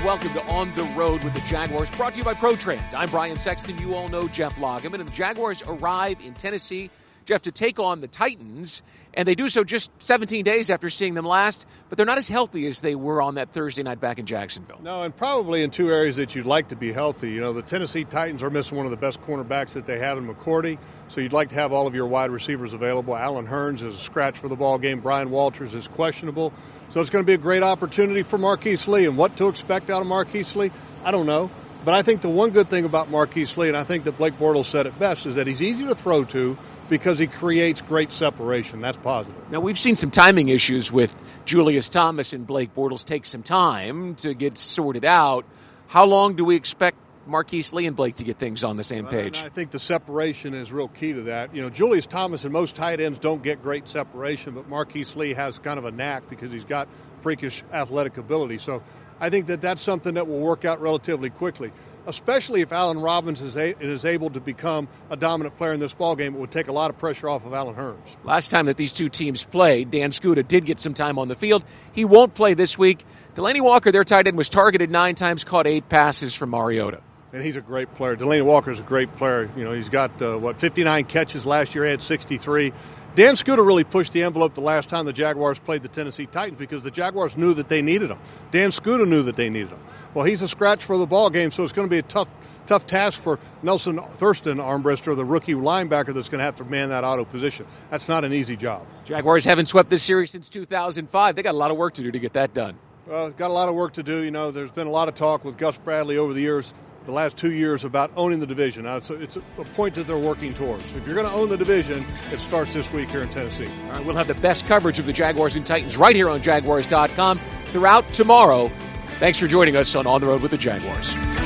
welcome to On the Road with the Jaguars, brought to you by ProTrans. I'm Brian Sexton. You all know Jeff Loggeman. And the Jaguars arrive in Tennessee, Jeff, to take on the Titans, and they do so just 17 days after seeing them last, but they're not as healthy as they were on that Thursday night back in Jacksonville. No, and probably in two areas that you'd like to be healthy. You know, the Tennessee Titans are missing one of the best cornerbacks that they have in McCourty, so you'd like to have all of your wide receivers available. Alan Hearns is a scratch for the ball game. Brian Walters is questionable. So it's going to be a great opportunity for Marquise Lee. And what to expect out of Marquise Lee, I don't know. But I think the one good thing about Marquise Lee, and I think that Blake Bortles said it best, is that he's easy to throw to because he creates great separation. That's positive. Now, we've seen some timing issues with Julius Thomas and Blake Bortles take some time to get sorted out. How long do we expect Marquise Lee and Blake to get things on the same page? I think the separation is real key to that. You know, Julius Thomas and most tight ends don't get great separation, but Marquise Lee has kind of a knack because he's got freakish athletic ability. So I think that that's something that will work out relatively quickly, especially if Allen Robinson is able to become a dominant player in this ballgame. It would take a lot of pressure off of Alan Hearns. Last time that these two teams played, Dan Skuta did get some time on the field. He won't play this week. Delanie Walker, their tight end, was targeted 9 times, caught 8 passes from Mariota. And he's a great player. Delanie Walker's a great player. You know, he's got, 59 catches last year. He had 63. Dan Skuta really pushed the envelope the last time the Jaguars played the Tennessee Titans because the Jaguars knew that they needed him. Dan Skuta knew that they needed him. Well, he's a scratch for the ball game, so it's going to be a tough task for Nelson Thurston, Armbrister, the rookie linebacker that's going to have to man that auto position. That's not an easy job. Jaguars haven't swept this series since 2005. They got a lot of work to do to get that done. Well, got a lot of work to do. You know, there's been a lot of talk with Gus Bradley over the years, the last 2 years, about owning the division. Now, it's a point that they're working towards. If you're going to own the division, it starts this week here in Tennessee. All right, we'll have the best coverage of the Jaguars and Titans right here on Jaguars.com throughout tomorrow. Thanks for joining us on the Road with the Jaguars.